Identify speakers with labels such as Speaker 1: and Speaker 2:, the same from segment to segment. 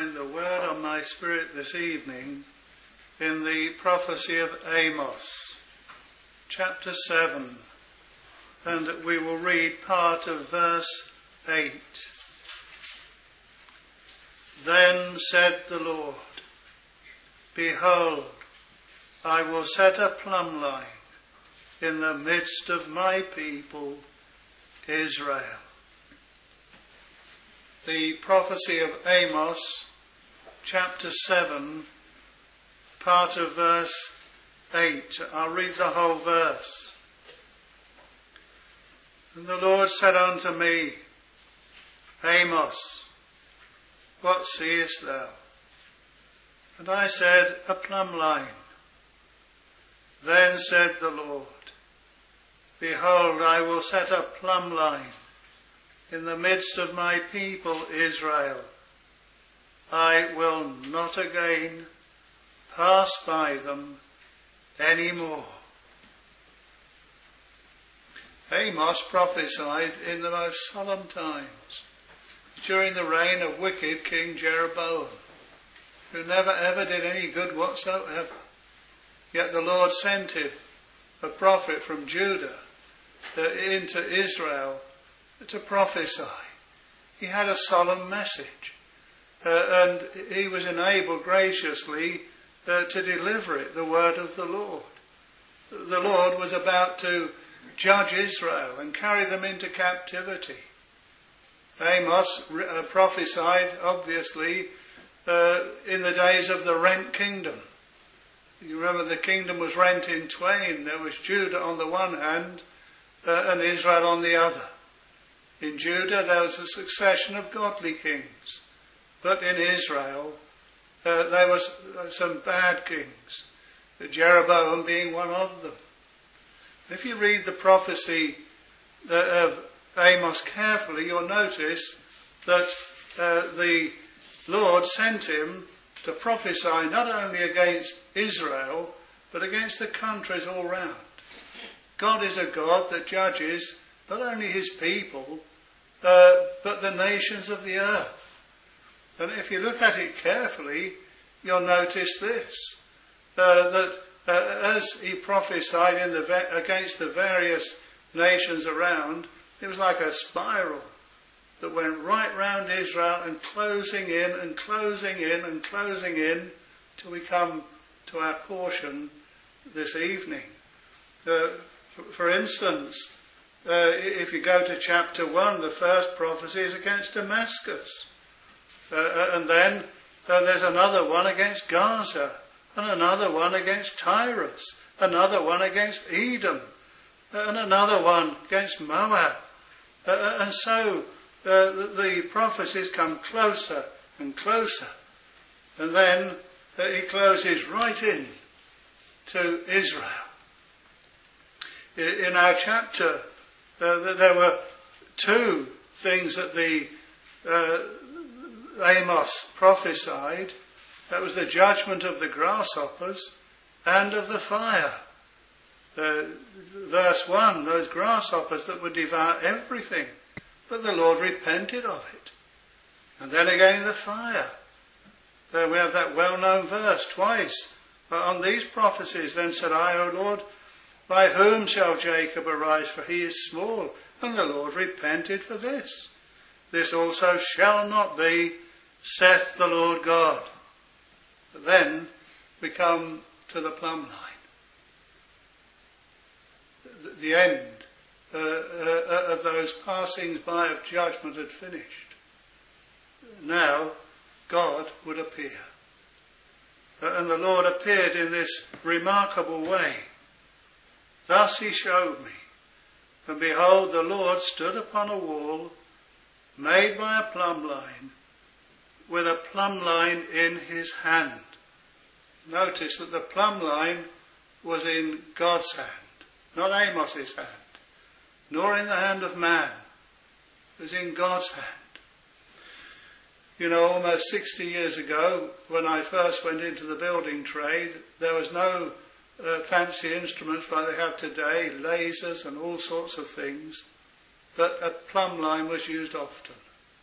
Speaker 1: find the word on my spirit this evening in the prophecy of Amos, chapter 7, and we will read part of verse 8. Then said the Lord, Behold, I will set a plumb line in the midst of my people, Israel. The prophecy of Amos, chapter 7, part of verse 8. I'll read the whole verse. And the Lord said unto me, Amos, what seest thou? And I said, a plumb line. Then said the Lord, Behold, I will set a plumb line in the midst of my people Israel. I will not again pass by them any more. Amos prophesied in the most solemn times, during the reign of wicked King Jeroboam, who never ever did any good whatsoever. Yet the Lord sent him, a prophet from Judah, into Israel to prophesy. He had a solemn message, and he was enabled graciously to deliver it, the word of the Lord. The Lord was about to judge Israel and carry them into captivity. Amos prophesied, obviously, in the days of the rent kingdom. You remember the kingdom was rent in twain. There was Judah on the one hand and Israel on the other. In Judah there was a succession of godly kings, but in Israel there was some bad kings, Jeroboam being one of them. If you read the prophecy of Amos carefully, you'll notice that the Lord sent him to prophesy not only against Israel, but against the countries all round. God is a God that judges not only his people, but the nations of the earth. And if you look at it carefully, you'll notice this, that as he prophesied against the various nations around, it was like a spiral that went right round Israel and closing in and closing in and closing in till we come to our portion this evening. For instance, if you go to chapter 1, the first prophecy is against Damascus. And then there's another one against Gaza, and another one against Tyrus, another one against Edom, and another one against Moab. And so the prophecies come closer and closer. And then he closes right in to Israel. In our chapter, there were two things that the Amos prophesied. That was the judgment of the grasshoppers and of the fire. Verse 1, those grasshoppers that would devour everything, but the Lord repented of it. And then again the fire. There we have that well-known verse twice on these prophecies. Then said I, O Lord, by whom shall Jacob arise? For he is small. And the Lord repented for this. This also shall not be, saith the Lord God. But then we come to the plumb line. The end of those passings by of judgment had finished. Now God would appear. And the Lord appeared in this remarkable way. Thus he showed me. And behold, the Lord stood upon a wall made by a plumb line, with a plumb line in his hand. Notice that the plumb line was in God's hand, not Amos's hand, nor in the hand of man. It was in God's hand. You know, almost 60 years ago, when I first went into the building trade, there was no fancy instruments like they have today, lasers and all sorts of things, but a plumb line was used often.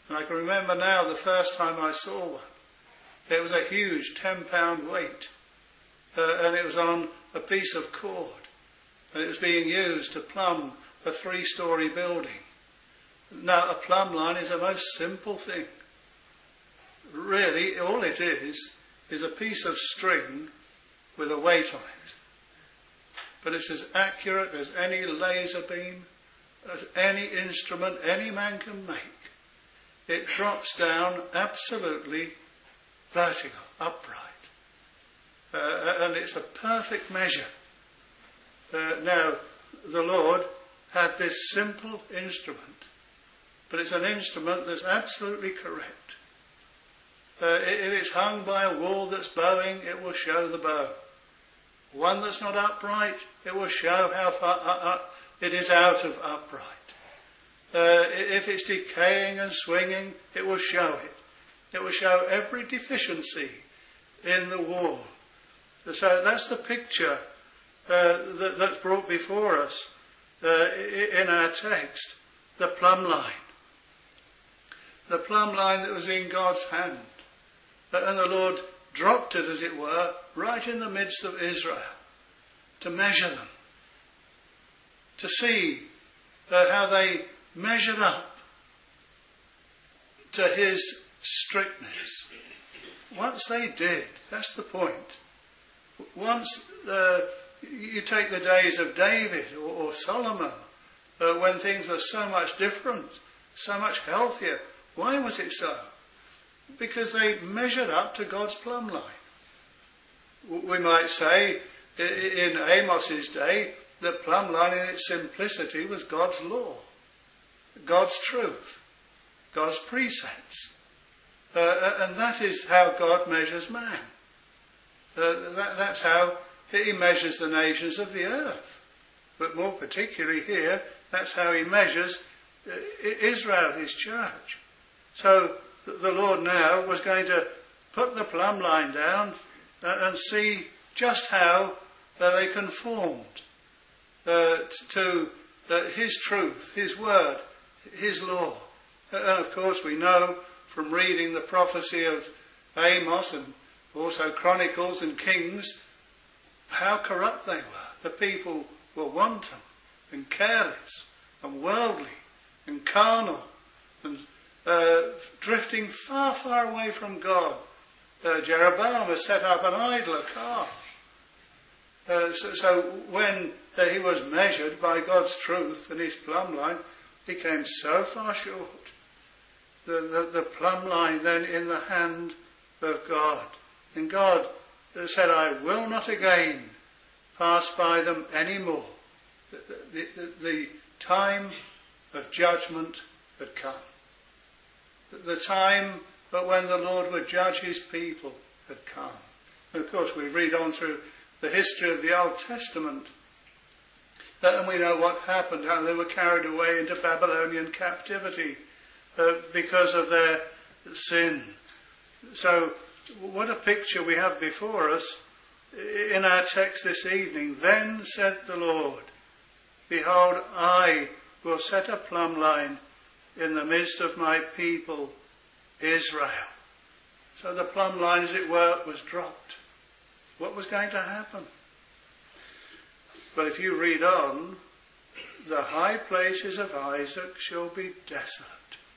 Speaker 1: And I can remember now the first time I saw one. It was a huge 10-pound weight. And it was on a piece of cord. And it was being used to plumb a 3-story building. Now, a plumb line is a most simple thing. Really, all it is a piece of string with a weight on it. But it's as accurate as any laser beam, as any instrument any man can make. It drops down absolutely vertical, upright. And it's a perfect measure. Now, the Lord had this simple instrument, but it's an instrument that's absolutely correct. If it's hung by a wall that's bowing, it will show the bow. One that's not upright, it will show how far it is out of upright. If it's decaying and swinging, it will show it. It will show every deficiency in the wall. So that's the picture that's brought before us in our text, the plumb line. The plumb line that was in God's hand. And the Lord dropped it, as it were, right in the midst of Israel, to measure them, to see how they measured up to his strictness. Once they did, that's the point. Once you take the days of David or Solomon, when things were so much different, so much healthier. Why was it so? Because they measured up to God's plumb line. We might say, in Amos's day, the plumb line in its simplicity was God's law, God's truth, God's precepts. And that is how God measures man. That's how he measures the nations of the earth. But more particularly here, that's how he measures Israel, his church. So the Lord now was going to put the plumb line down and see just how they conformed to his truth, his word, his law. And of course we know from reading the prophecy of Amos and also Chronicles and Kings how corrupt they were. The people were wanton and careless and worldly and carnal and drifting far, far away from God. Jeroboam has set up an idol, a calf. So when he was measured by God's truth and his plumb line, he came so far short. The plumb line then in the hand of God. And God said, I will not again pass by them any more. The time of judgment had come. The time when the Lord would judge his people had come. And of course we read on through the history of the Old Testament and we know what happened, how they were carried away into Babylonian captivity because of their sin. So what a picture we have before us in our text this evening. Then said the Lord, behold, I will set a plumb line in the midst of my people Israel. So the plumb line, as it were, was dropped. What was going to happen? But if you read on, the high places of Isaac shall be desolate.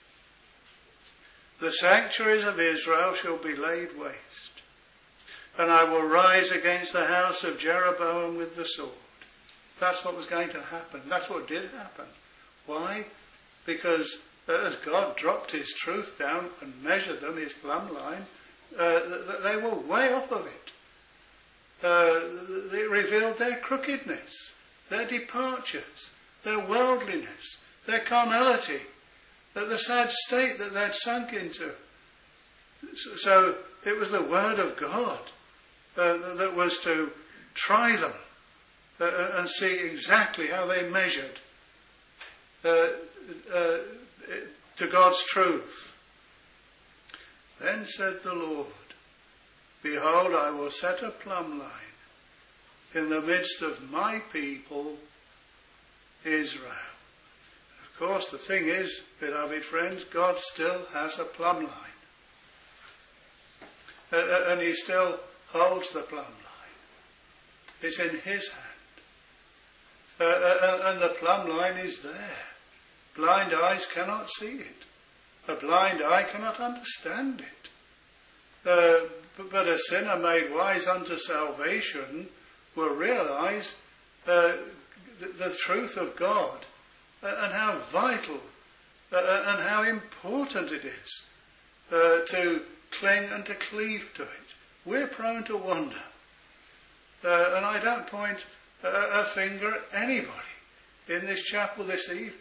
Speaker 1: The sanctuaries of Israel shall be laid waste. And I will rise against the house of Jeroboam with the sword. That's what was going to happen. That's what did happen. Why? Because as God dropped his truth down and measured them, his plumb line, they were way off of it. It revealed their crookedness, their departures, their worldliness, their carnality, the sad state that they'd sunk into. So it was the word of God that was to try them and see exactly how they measured to God's truth. Then said the Lord, behold, I will set a plumb line in the midst of my people Israel. Of Of course, the thing is, beloved friends, God still has a plumb line. And he still holds the plumb line. It's in his hand. And the plumb line is there. Blind eyes cannot see it. A blind eye cannot understand it. But a sinner made wise unto salvation will realize the truth of God and how vital and how important it is to cling and to cleave to it. We're prone to wander. And I don't point a finger at anybody in this chapel this evening.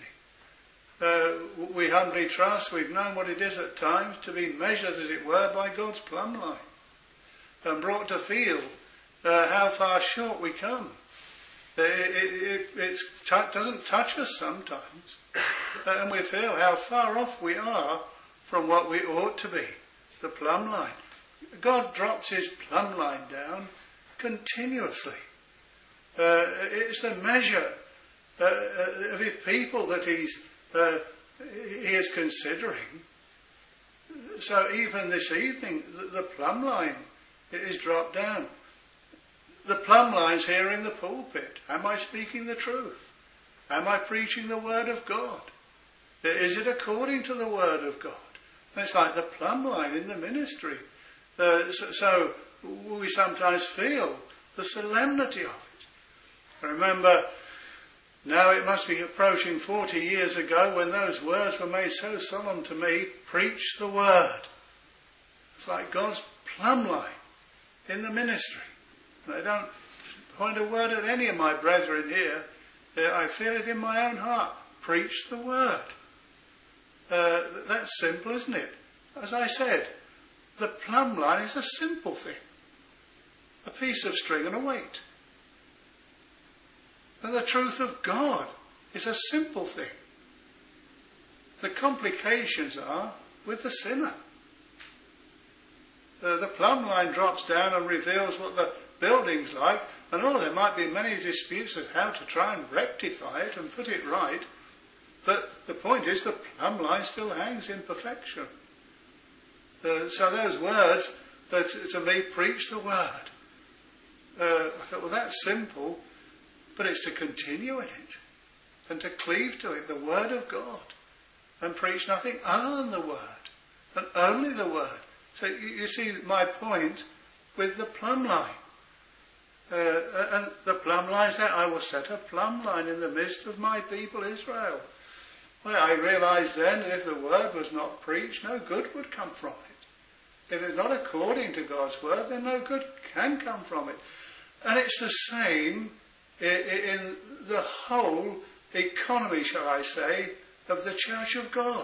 Speaker 1: We humbly trust we've known what it is at times to be measured, as it were, by God's plumb line and brought to feel how far short we come. It doesn't touch us sometimes, and we feel how far off we are from what we ought to be, the plumb line. God drops his plumb line down continuously. It's the measure of his people that he is considering. So even this evening, the plumb line is dropped down. The plumb line's here in the pulpit. Am I speaking the truth? Am I preaching the word of God? Is it according to the word of God? And it's like the plumb line in the ministry. So we sometimes feel the solemnity of it. I remember, now it must be approaching 40 years ago when those words were made so solemn to me, preach the word. It's like God's plumb line in the ministry. I don't point a word at any of my brethren here. I feel it in my own heart. Preach the word. That's simple, isn't it? As I said, the plumb line is a simple thing. A piece of string and a weight. And the truth of God is a simple thing. The complications are with the sinner. The plumb line drops down and reveals what the building's like, and there might be many disputes of how to try and rectify it and put it right, but the point is the plumb line still hangs in perfection. So those words that to me preach the word, I thought, well, that's simple, but it's to continue in it and to cleave to it, the word of God, and preach nothing other than the word and only the word. So you see my point with the plumb line. And the plumb line is that I will set a plumb line in the midst of my people Israel. Well, I realised then that if the word was not preached, no good would come from it. If it's not according to God's word, then no good can come from it. And it's the same in the whole economy, shall I say, of the Church of God.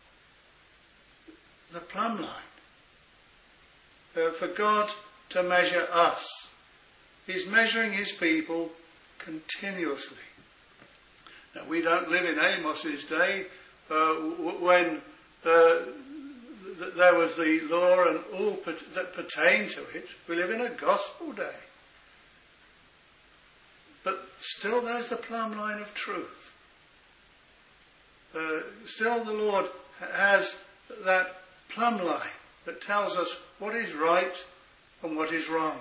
Speaker 1: The plumb line. For God to measure us. He's measuring his people continuously. Now, we don't live in Amos's day when there was the law and all that pertained to it. We live in a gospel day. But still there's the plumb line of truth. Still the Lord has that plumb line that tells us what is right and what is wrong.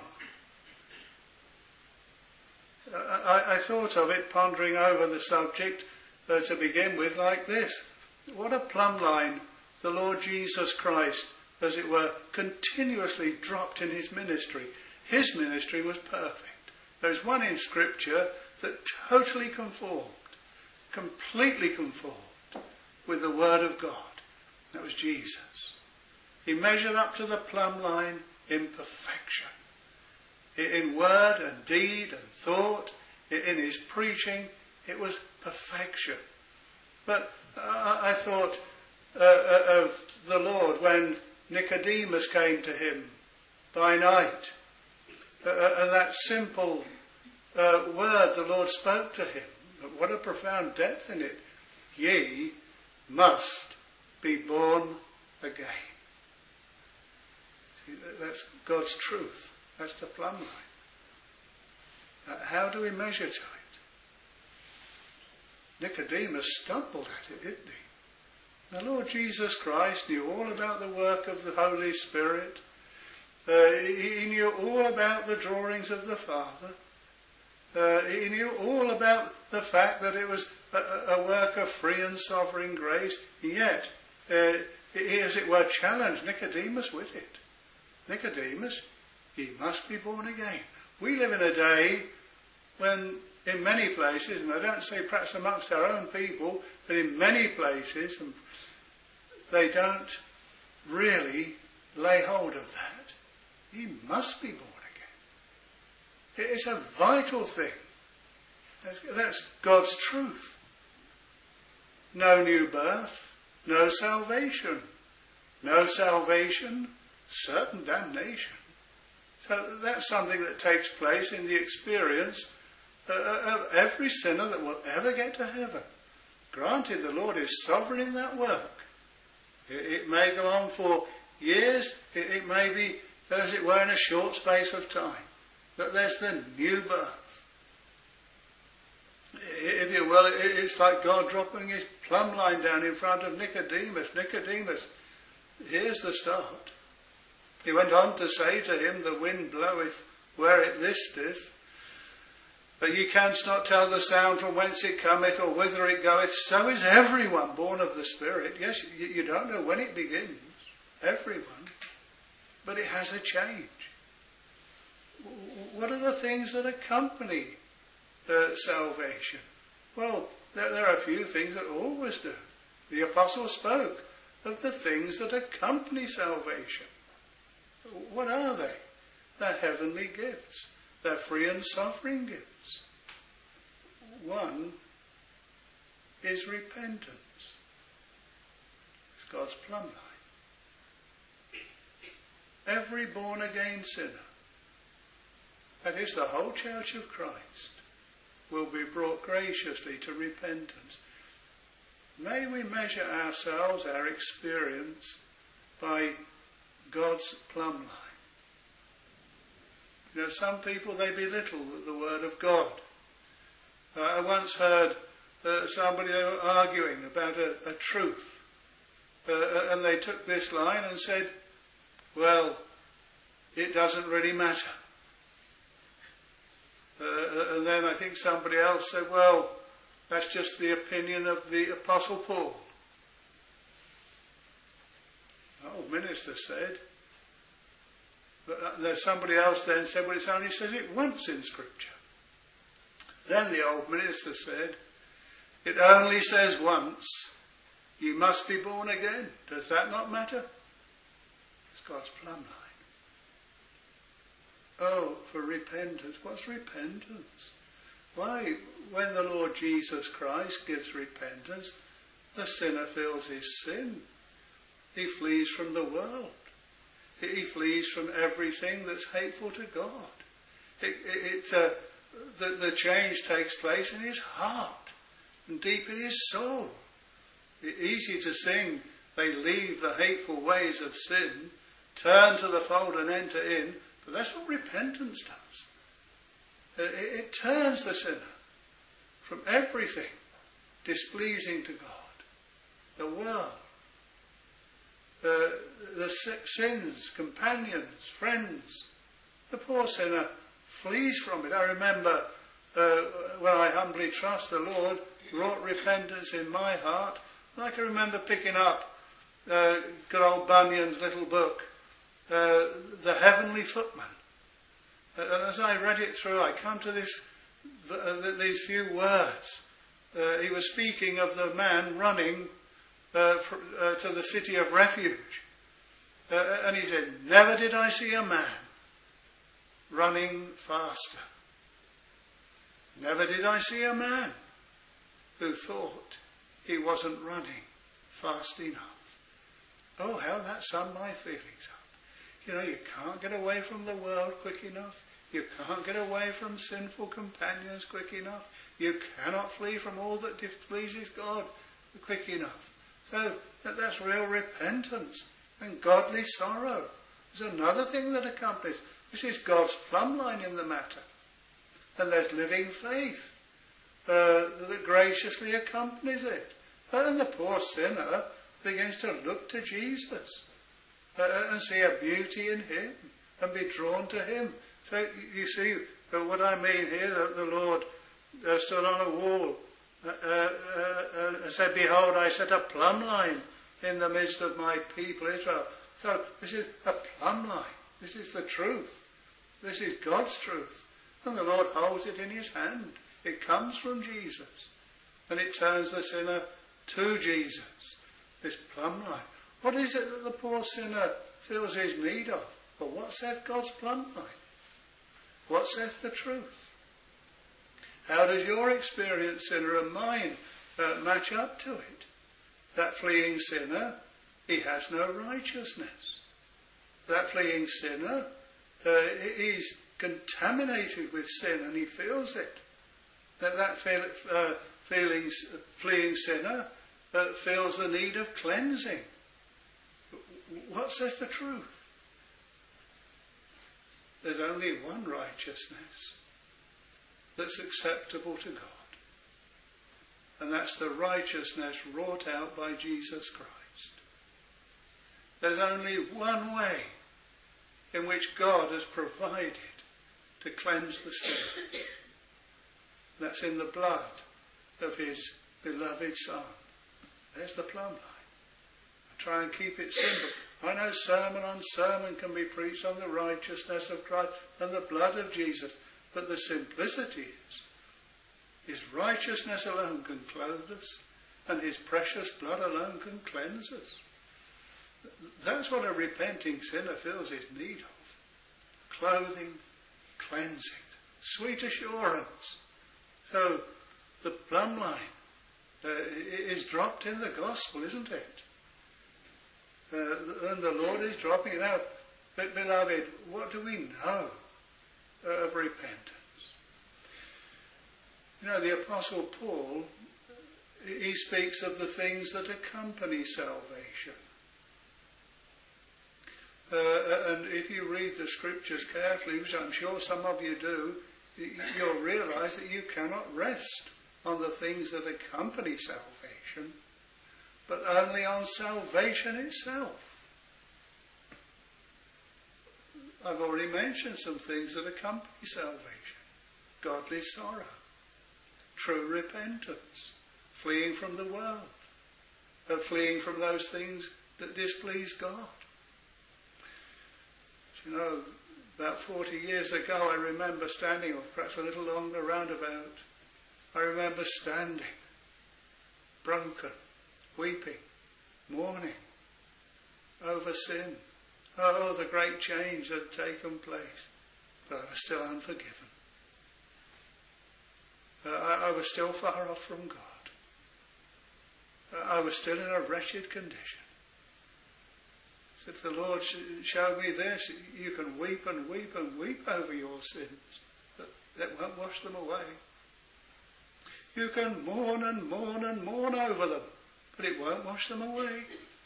Speaker 1: I thought of it, pondering over the subject, to begin with, like this. What a plumb line the Lord Jesus Christ, as it were, continuously dropped in his ministry. His ministry was perfect. There is one in Scripture that totally conformed, completely conformed with the Word of God. That was Jesus. He measured up to the plumb line in perfection. In word and deed and thought, in his preaching, it was perfection. But I thought of the Lord when Nicodemus came to him by night. And that simple word the Lord spoke to him. What a profound depth in it. Ye must be born again. See, that's God's truth. That's the plumb line. How do we measure to it? Nicodemus stumbled at it, didn't he? The Lord Jesus Christ knew all about the work of the Holy Spirit. He knew all about the drawings of the Father. He knew all about the fact that it was a work of free and sovereign grace. Yet, he, as it were, challenged Nicodemus with it. Nicodemus, ye must be born again. We live in a day when, in many places, and I don't say perhaps amongst our own people, but in many places, they don't really lay hold of that. He must be born again. It's a vital thing. That's God's truth. No new birth, no salvation. No salvation, certain damnation. So that's something that takes place in the experience of every sinner that will ever get to heaven. Granted, the Lord is sovereign in that work. It may go on for years. It may be, as it were, in a short space of time. But there's the new birth. If you will, it's like God dropping his plumb line down in front of Nicodemus. Nicodemus, here's the start. He went on to say to him, the wind bloweth where it listeth, but ye canst not tell the sound from whence it cometh or whither it goeth. So is everyone born of the Spirit. Yes, you don't know when it begins. Everyone. But it has a change. What are the things that accompany salvation? Well, there are a few things that always do. The Apostle spoke of the things that accompany salvation. What are they? They're heavenly gifts. They're free and sovereign gifts. One is repentance. It's God's plumb line. Every born-again sinner, that is the whole Church of Christ, will be brought graciously to repentance. May we measure ourselves, our experience, by God's plumb line. You know, some people, they belittle the Word of God. I once heard somebody, they were arguing about a truth. And they took this line and said, well, it doesn't really matter. And then I think somebody else said, well, that's just the opinion of the Apostle Paul. The old minister said, but there's somebody else then said, well, it only says it once in Scripture. Then the old minister said, it only says once, you must be born again. Does that not matter? It's God's plumb line. Oh, for repentance. What's repentance? Why, when the Lord Jesus Christ gives repentance, the sinner feels his sin. He flees from the world. He flees from everything that's hateful to God. The change takes place in his heart and deep in his soul. It's easy to sing, they leave the hateful ways of sin, turn to the fold and enter in, but that's what repentance does. It turns the sinner from everything displeasing to God, the world, the sins, companions, friends. The poor sinner flees from it. I remember when I humbly trust the Lord, wrought repentance in my heart. And I can remember picking up good old Bunyan's little book, The Heavenly Footman. And as I read it through, I come to these few words. He was speaking of the man running to the city of refuge. And he said, never did I see a man running faster. Never did I see a man who thought he wasn't running fast enough. Oh, how that summed my feelings up. You know, you can't get away from the world quick enough. You can't get away from sinful companions quick enough. You cannot flee from all that displeases God quick enough. So that's real repentance and godly sorrow. There's another thing that accompanies. This is God's plumb line in the matter. And there's living faith. that graciously accompanies it. And the poor sinner begins to look to Jesus and see a beauty in him and be drawn to him. So you see what I mean here, that the Lord stood on a wall and said, "Behold, I set a plumb line in the midst of my people Israel." So this is a plumb line. This is the truth. This is God's truth. And the Lord holds it in his hand. It comes from Jesus. And it turns the sinner to Jesus. This plumb line. What is it that the poor sinner feels his need of? Well, what saith God's plumb line? What saith the truth? How does your experience, sinner, and mine match up to it? That fleeing sinner, he has no righteousness. That fleeing sinner, he's contaminated with sin and he feels it. That fleeing sinner feels the need of cleansing. What says the truth? There's only one righteousness that's acceptable to God. And that's the righteousness wrought out by Jesus Christ. There's only one way in which God has provided to cleanse the sinner. That's in the blood of his beloved Son. There's the plumb line. I try and keep it simple. I know sermon on sermon can be preached on the righteousness of Christ and the blood of Jesus. But the simplicity is, his righteousness alone can clothe us, and his precious blood alone can cleanse us. That's what a repenting sinner feels his need of. Clothing, cleansing, sweet assurance. So the plumb line is dropped in the gospel, isn't it? And the Lord is dropping it out. But beloved, what do we know of repentance? You know, the Apostle Paul, he speaks of the things that accompany salvation. And if you read the scriptures carefully, which I'm sure some of you do, you'll realise that you cannot rest on the things that accompany salvation, but only on salvation itself. I've already mentioned some things that accompany salvation. Godly sorrow, true repentance, fleeing from the world, fleeing from those things that displease God. You know, about 40 years ago I remember standing, or perhaps a little longer roundabout, I remember standing, broken, weeping, mourning over sin. Oh, the great change that had taken place. But I was still unforgiven. I was still far off from God. I was still in a wretched condition. So if the Lord showed me this, you can weep and weep and weep over your sins. That won't wash them away. You can mourn and mourn and mourn over them, but it won't wash them away.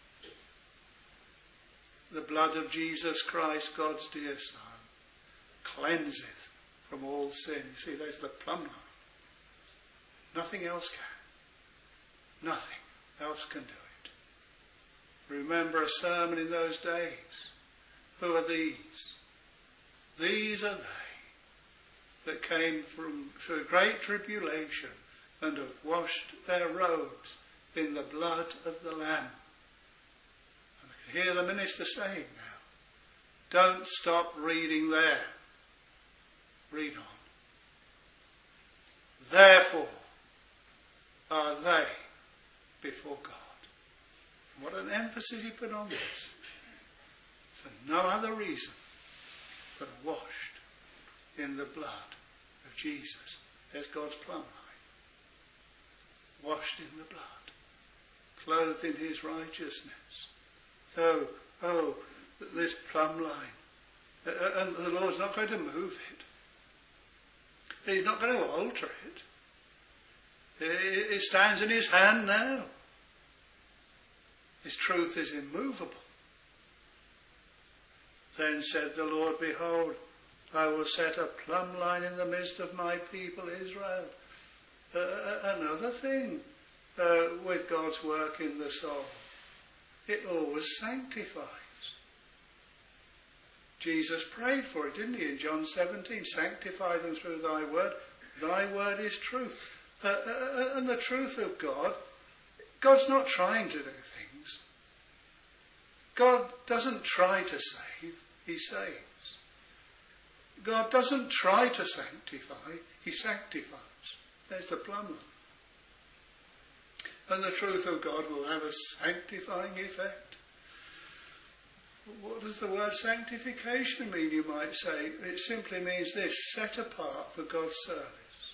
Speaker 1: The blood of Jesus Christ, God's dear Son, cleanseth from all sin. You see, there's the plumb line. Nothing else can. Nothing else can do it. Remember a sermon in those days. Who are these? These are they that came through great tribulation and have washed their robes in the blood of the Lamb. And I can hear the minister saying now, don't stop reading there. Read on. Therefore are they before God. What an emphasis he put on this. For no other reason but washed in the blood of Jesus. There's God's plumb line. Washed in the blood. Clothed in his righteousness. So, this plumb line. And the Lord's not going to move it. He's not going to alter it. It stands in his hand now. His truth is immovable. Then said the Lord, behold, I will set a plumb line in the midst of my people Israel. another thing with God's work in the soul. It always sanctifies. Jesus prayed for it, didn't he, in John 17? Sanctify them through thy word. Thy word is truth. And the truth of God, God's not trying to do things. God doesn't try to save, he saves. God doesn't try to sanctify, he sanctifies. There's the plumb line. And the truth of God will have a sanctifying effect. What does the word sanctification mean, you might say? It simply means this: set apart for God's service.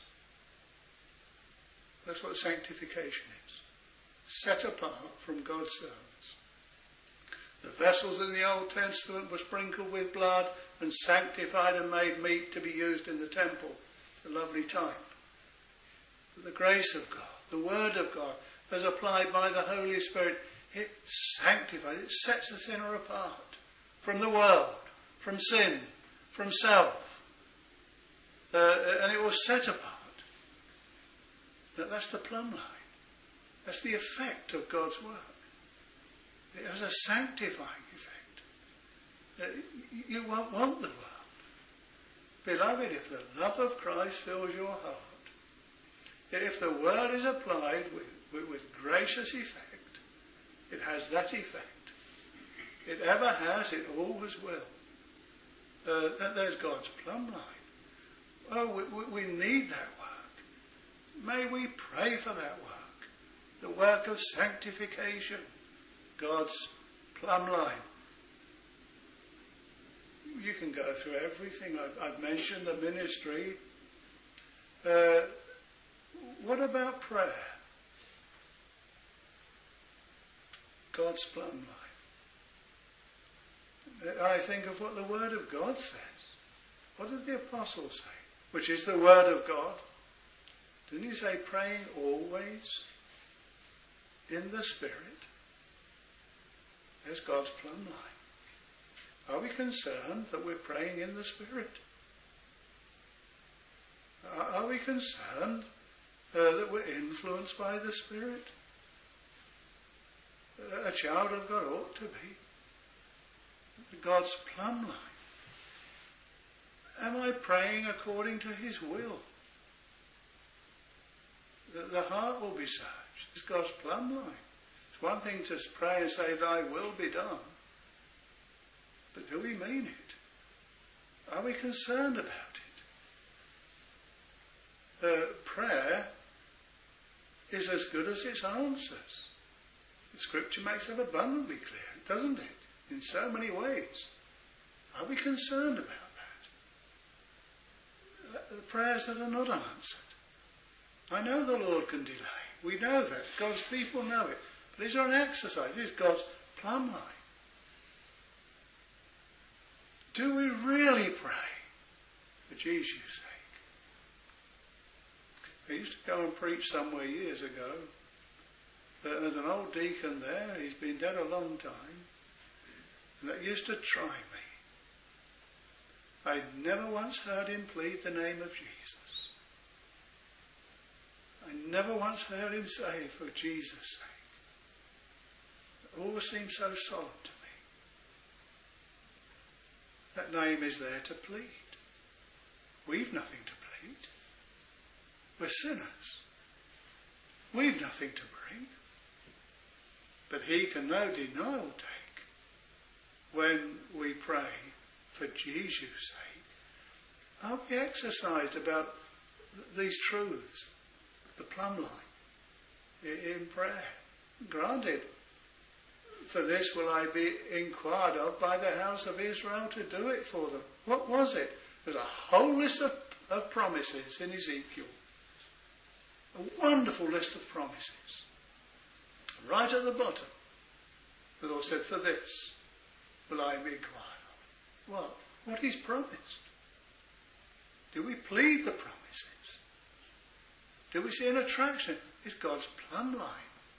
Speaker 1: That's what sanctification is. Set apart from God's service. The vessels in the Old Testament were sprinkled with blood and sanctified and made meet to be used in the temple. It's a lovely type. But the grace of God, the Word of God, as applied by the Holy Spirit, it sanctifies, it sets the sinner apart from the world, from sin, from self. And it was set apart. That's the plumb line. That's the effect of God's work. It has a sanctifying effect. You won't want the world. Beloved, if the love of Christ fills your heart, if the word is applied with gracious effect, it has that effect. It ever has, it always will. There's God's plumb line. Oh, we need that work. May we pray for that work. The work of sanctification. God's plumb line. You can go through everything. I've mentioned the ministry. What about prayer? God's plumb line. I think of what the Word of God says. What did the Apostle say? Which is the Word of God. Didn't he say praying always in the Spirit? There's God's plumb line. Are we concerned that we're praying in the Spirit? Are we concerned that we're influenced by the Spirit? A child of God ought to be. God's plumb line. Am I praying according to his will? The heart will be searched. It's God's plumb line. It's one thing to pray and say, thy will be done. But do we mean it? Are we concerned about it? Prayer is as good as its answers. The Scripture makes that abundantly clear, doesn't it? In so many ways. Are we concerned about that? The prayers that are not answered. I know the Lord can delay. We know that. God's people know it. But is there an exercise? It's God's plumb line. Do we really pray for Jesus' sake? I used to go and preach somewhere years ago. There's an old deacon there. He's been dead a long time. And that used to try me. I'd never once heard him plead the name of Jesus. I never once heard him say, for Jesus' sake. It always seemed so solemn to me. That name is there to plead. We've nothing to plead. We're sinners. We've nothing to bring. But he can no denial take when we pray for Jesus' sake. Are we exercised about these truths? The plumb line in prayer. Granted, for this will I be inquired of by the house of Israel to do it for them. What was it? There's a whole list of promises in Ezekiel. A wonderful list of promises. Right at the bottom, the Lord said, for this will I be inquired of. What? What he's promised. Do we plead the promises? Do we see an attraction? It's God's plumb line.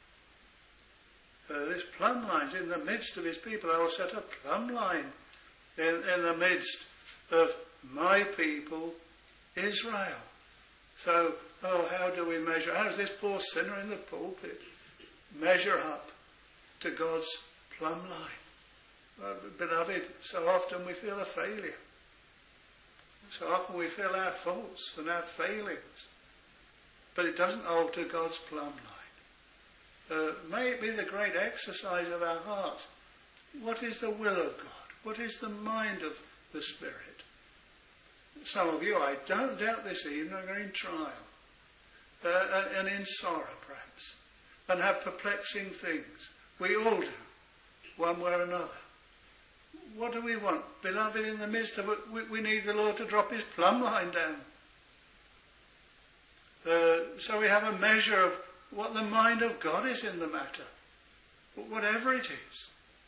Speaker 1: This plumb line's in the midst of his people. I will set a plumb line in the midst of my people, Israel. So Oh, how do we measure? How does this poor sinner in the pulpit measure up to God's plumb line? Beloved, so often we feel a failure. So often we feel our faults and our failings. But it doesn't alter God's plumb line. May it be the great exercise of our hearts. What is the will of God? What is the mind of the Spirit? Some of you, I don't doubt this evening, are in trial. And in sorrow perhaps. And have perplexing things. We all do. One way or another. What do we want? Beloved, in the midst of it, we need the Lord to drop his plumb line down. So we have a measure of what the mind of God is in the matter. Whatever it is.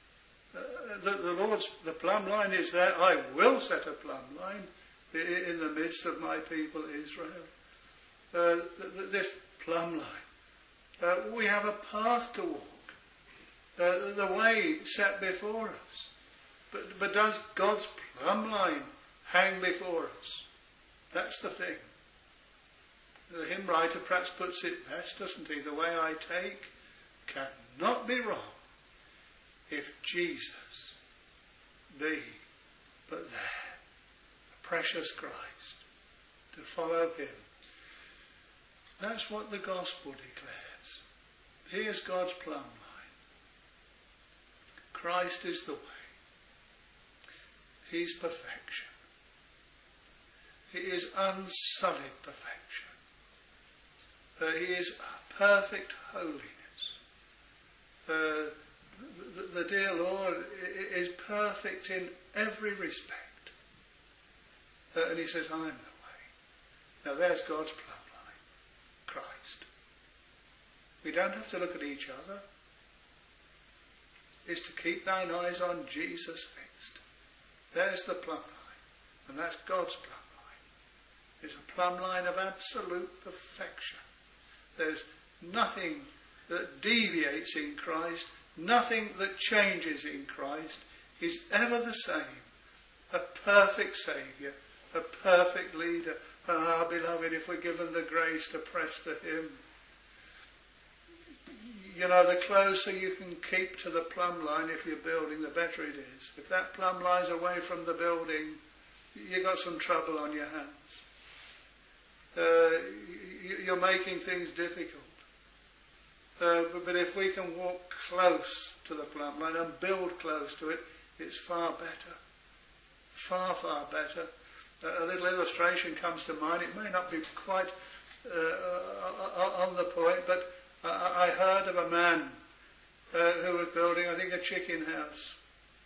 Speaker 1: The plumb line is there. I will set a plumb line in the midst of my people Israel. This plumb line. We have a path to walk. The way set before us. But does God's plumb line hang before us? That's the thing. The hymn writer perhaps puts it best, doesn't he? The way I take cannot be wrong if Jesus be but there, the precious Christ, to follow him. That's what the gospel declares. Here's God's plumb line. Christ is the way. He's perfection. He is unsullied perfection. He is perfect holiness. The dear Lord is perfect in every respect. And he says, I'm the way. Now there's God's plumb line. Christ. We don't have to look at each other. It's to keep thine eyes on Jesus fixed. There's the plumb line. And that's God's plumb line. It's a plumb line of absolute perfection. There's nothing that deviates in Christ, nothing that changes in Christ. He's ever the same. A perfect Saviour, a perfect leader. And beloved, if we're given the grace to press to him, you know, the closer you can keep to the plumb line if you're building, the better it is. If that plumb line's away from the building, you've got some trouble on your hands. You're making things difficult. But if we can walk close to the plumb line and build close to it, it's far better. Far, far better. A little illustration comes to mind. It may not be quite on the point, but I heard of a man who was building, I think, a chicken house.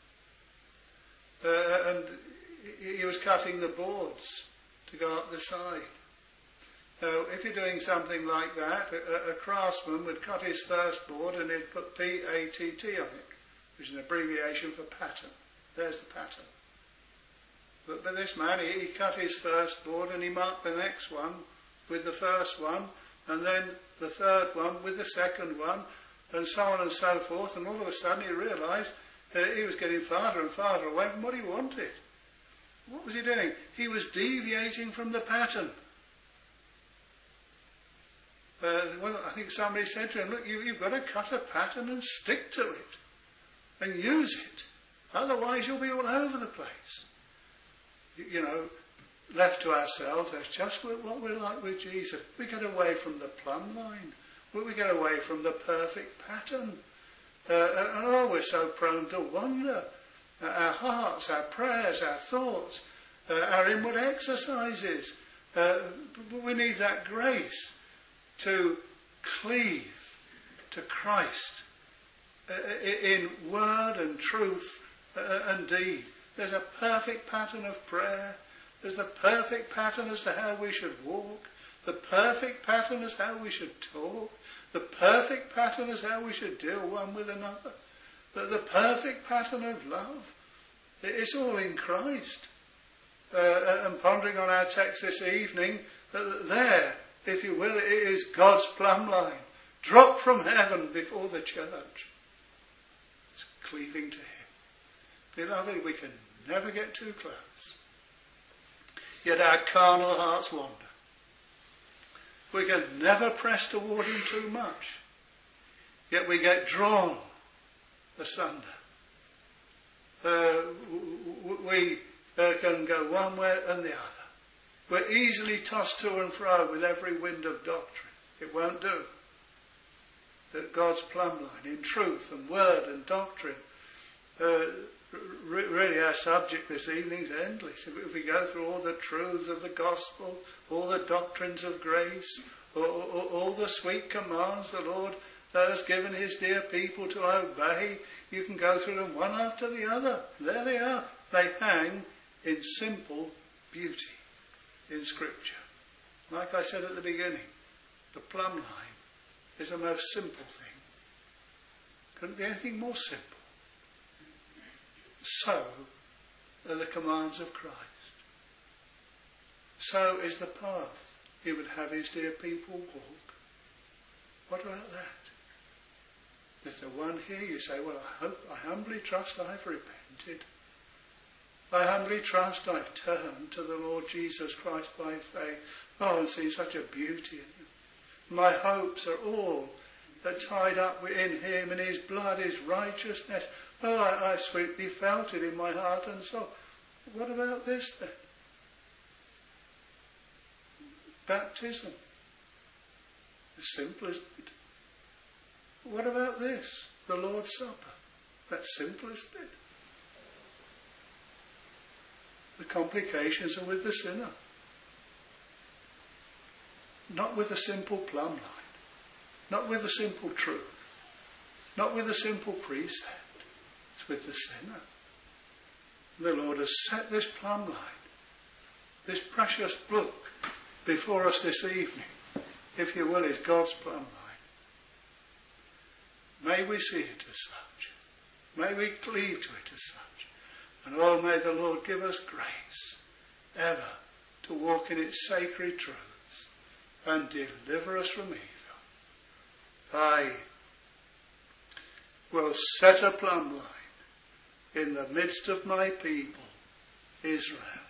Speaker 1: And he was cutting the boards to go up the side. Now, if you're doing something like that, a craftsman would cut his first board and he'd put PATT on it, which is an abbreviation for pattern. There's the pattern. But this man, he cut his first board and he marked the next one with the first one, and then the third one with the second one, and so on and so forth. And all of a sudden he realised he was getting farther and farther away from what he wanted. What was he doing? He was deviating from the pattern. Well, I think somebody said to him, look, you've got to cut a pattern and stick to it and use it. Otherwise you'll be all over the place. You know, left to ourselves, that's just what we're like with Jesus. We get away from the plumb line. We get away from the perfect pattern. And we're so prone to wander. Our hearts, our prayers, our thoughts, our inward exercises. We need that grace to cleave to Christ in word and truth and deed. There's a perfect pattern of prayer. There's the perfect pattern as to how we should walk. The perfect pattern as how we should talk. The perfect pattern as how we should deal one with another. The perfect pattern of love. It's all in Christ. And pondering on our text this evening, there, if you will, it is God's plumb line, dropped from heaven before the church. It's cleaving to him. Beloved, we can never get too close. Yet our carnal hearts wander. We can never press toward him too much. Yet we get drawn asunder. We can go one way and the other. We're easily tossed to and fro with every wind of doctrine. It won't do. That God's plumb line in truth and word and doctrine, really our subject this evening is endless. If we go through all the truths of the gospel, all the doctrines of grace, all the sweet commands the Lord has given his dear people to obey, you can go through them one after the other. There they are. They hang in simple beauty in Scripture. Like I said at the beginning, the plumb line is the most simple thing. Couldn't be anything more simple. So are the commands of Christ. So is the path he would have his dear people walk. What about that? Is there one here you say, well, I humbly trust I've repented. I humbly trust I've turned to the Lord Jesus Christ by faith. Oh, and seen such a beauty in him. My hopes are all tied up in him and his blood, his righteousness. Oh, I sweetly felt it in my heart and soul. What about this then? Baptism. As simple as it. What about this? The Lord's Supper. That's simple as it. The complications are with the sinner. Not with a simple plumb line. Not with a simple truth. Not with a simple precept. It's with the sinner. The Lord has set this plumb line, this precious book before us this evening, if you will, is God's plumb line. May we see it as such. May we cleave to it as such. And oh, may the Lord give us grace ever to walk in its sacred truths and deliver us from evil. I will set a plumb line in the midst of my people, Israel.